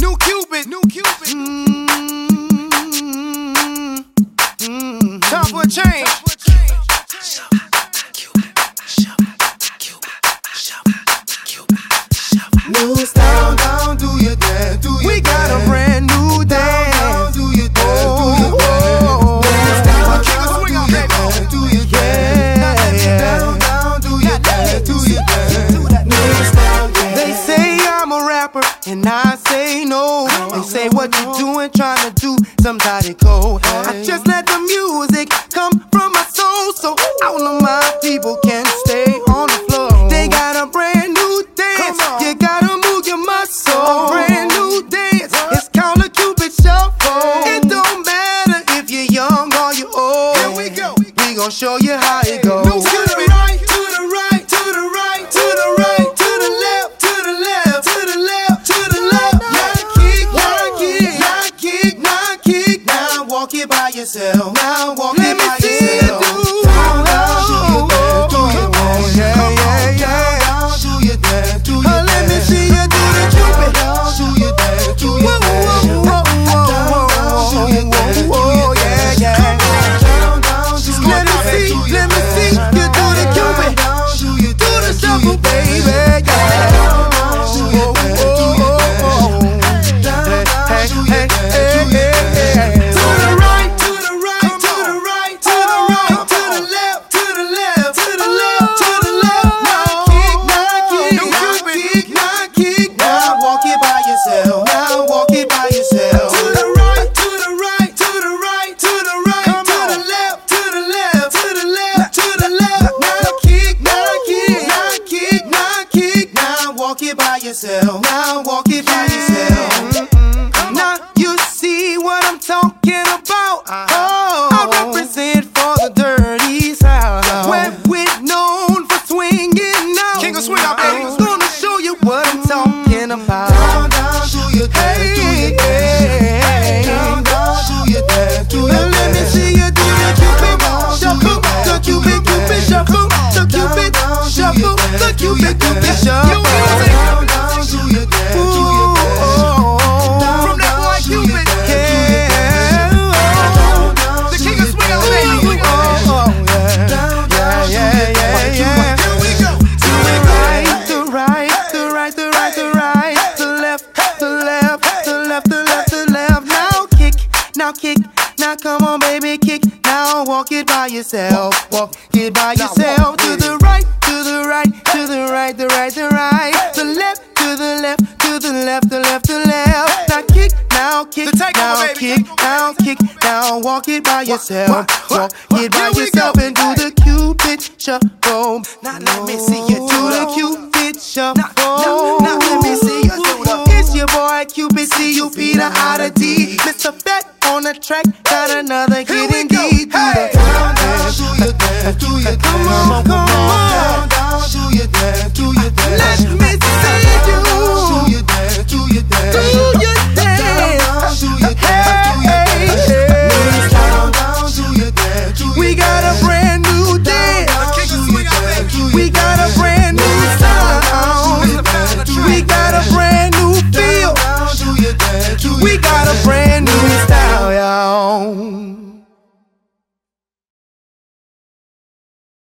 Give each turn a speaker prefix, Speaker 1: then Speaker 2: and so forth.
Speaker 1: New Cupid. Time for a change.
Speaker 2: New style, down, do your dance, do your dance.
Speaker 1: We got a brand new dance.
Speaker 2: Down, do your dance, do your dance. New style,
Speaker 1: Kick a swing out, baby.
Speaker 2: do your dance. Down, do your dance, do your dance. New style, yeah.
Speaker 1: They say I'm a rapper, and I say no. They say what you doing, trying to do somebody cold. I just let the music come from my soul, so all of my people can stay on the floor. They got a brand new dance, you gotta move your muscle. A brand new dance, it's called a Cupid Shuffle. It don't matter if you're young or you're old. Here we go. We gon' show you how it goes. To the right, to the right, to the right, to the right, to the left, to the left, to the left, to the left. Now kick, now kick, now kick, now kick. Now walk it by yourself. Now walk it by yourself. Down, down, do your dance, do your dance. Yeah, yeah,
Speaker 2: Down, do your dance, do your dance.
Speaker 1: let me see you do the Cupid.
Speaker 2: Down, do your dance, do your
Speaker 1: Whoa,
Speaker 2: dance.
Speaker 1: whoa, whoa, whoa, whoa, yeah, yeah.
Speaker 2: Down, down, do your
Speaker 1: Let me
Speaker 2: dance,
Speaker 1: see,
Speaker 2: do your
Speaker 1: let me
Speaker 2: dance.
Speaker 1: see you do the Cupid.
Speaker 2: Down, do your
Speaker 1: Do the
Speaker 2: dance, do
Speaker 1: shuffle,
Speaker 2: your dance.
Speaker 1: baby, yeah. To the right, to the right, to the right, to the right, to the left, to the left, to the left, to the left. Now kick, now kick, now kick, now kick. Now walk it by yourself. Now walk it by yourself. To the right, to the right, to the right, to the right, to the left, to the left, to the left, to the left. Now kick, now kick, now kick, now kick. Now walk it by yourself. Now walk it by yourself. Now you see what I'm talking about. Oh, I represent for the dirty South, where we're known for swinging out.
Speaker 2: King of swing out, baby.
Speaker 1: I'm gonna show you what I'm talking about.
Speaker 2: Down, down, do your dance, do your dance. Down, down, do your dance, do your
Speaker 1: Now let me
Speaker 2: dance.
Speaker 1: see you do the Cupid Shuffle, the Cupid Shuffle, the Cupid Shuffle, the Cupid Shuffle.
Speaker 2: Down, down, do your dance, do your dance.
Speaker 1: From that boy Cupid,
Speaker 2: The king of swing out, baby. Here we go.
Speaker 1: The right, the right, the right, the right, the left, the left, the left, the left, the left. Now kick, now kick, now come on, baby, kick. Now walk it by yourself, walk it by yourself. To the right, to the right, to the right, the right, the right, the left, to the left, to the left, the left, the left. Now kick, now kick,
Speaker 2: The takeover,
Speaker 1: now
Speaker 2: baby.
Speaker 1: kick, now kick, now walk it by yourself, walk it by
Speaker 2: Here we
Speaker 1: yourself,
Speaker 2: go.
Speaker 1: and do the Cupid Shuffle. Now let me see you do the Cupid Shuffle. Now let me see you do the. It's your boy Cupid, C-U-P, the I to D. Mr. Fat on the track, got another hit
Speaker 2: we
Speaker 1: indeed.
Speaker 2: go. Hey. Down, down, do your dance, do your dance.
Speaker 1: Come on, come on.